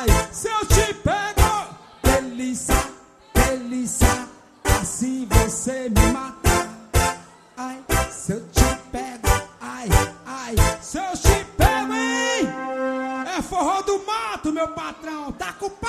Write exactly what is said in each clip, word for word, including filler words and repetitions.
ai, se eu te pego, delícia, delícia, assim você me mata. Ai, se eu te pego, ai, ai, se eu te pego, hein? É forró do mato, meu patrão, tá com pau!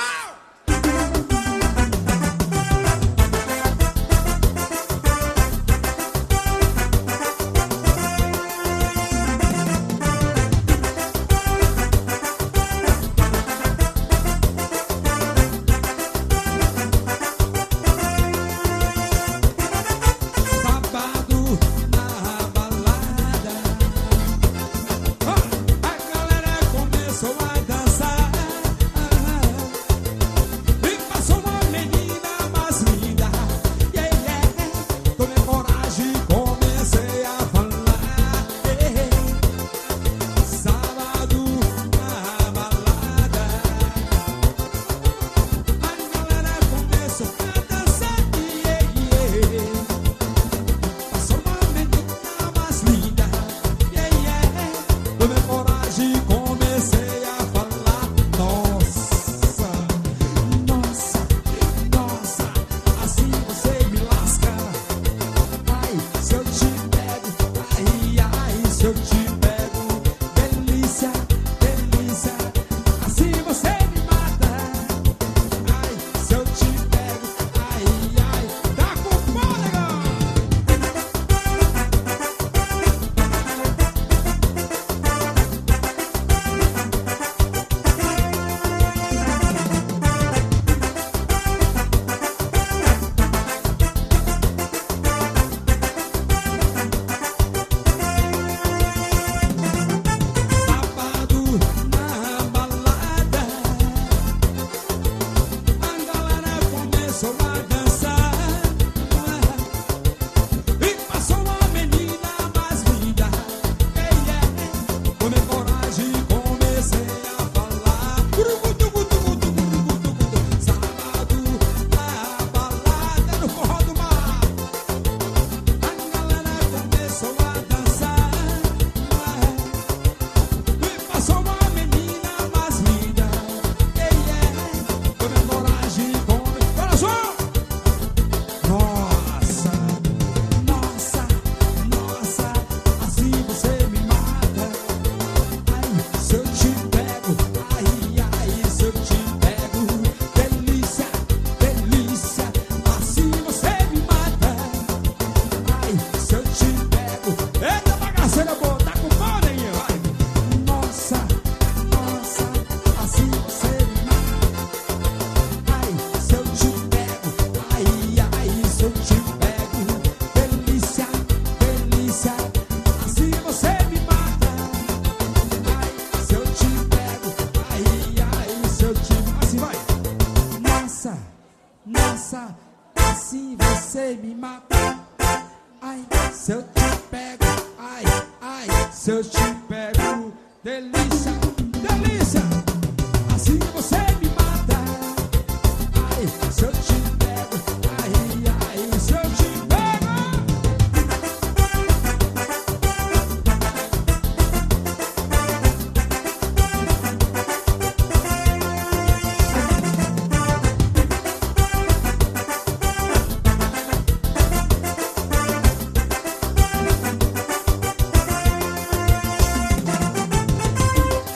Nossa, assim você me mata. Ai, se eu te pego, ai, ai, se eu te pego, delícia.